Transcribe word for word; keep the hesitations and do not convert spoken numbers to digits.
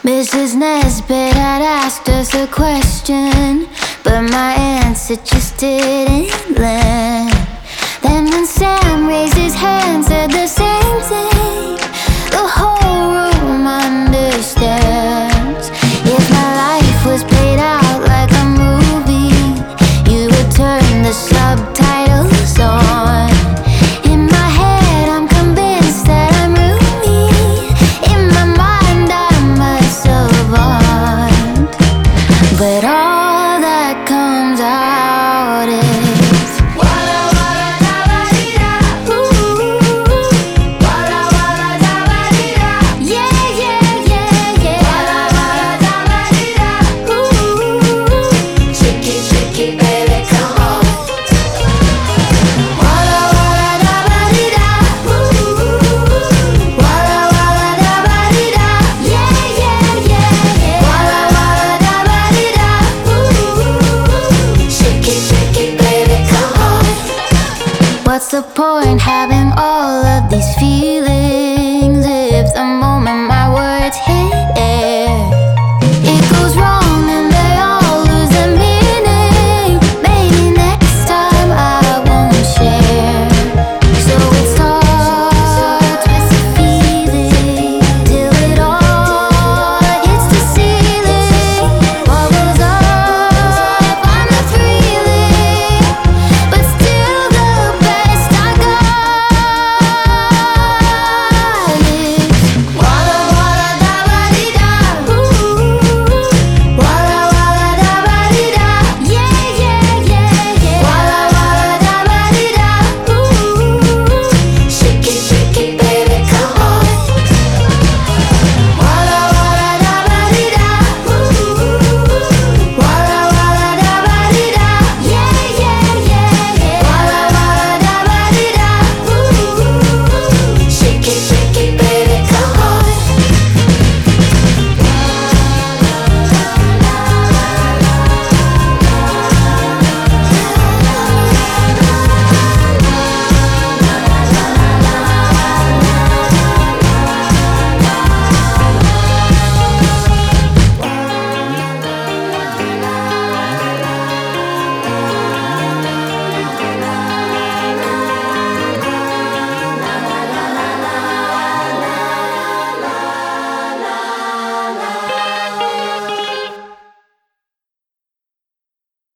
Missus Nesbitt had asked us a question, but my answer just didn't land. Then when Sam raised his hand, said the same thing, the whole room understands. If my life was played out like a movie, you would turn the subtitles on. In my head I'm convinced that I'm Rumi. In my mind I'm a savant, but all that comes out is walla walla da ba dee da. Ooh, walla walla da ba dee da. Yeah yeah yeah yeah. Walla walla da ba dee da. Ooh, shake it shake it baby come on. Walla walla da ba dee da. Ooh, walla walla da ba dee da. Yeah yeah yeah yeah. Walla walla da ba dee da. Ooh, shake it shake it baby come on. What's the point having all of these feelings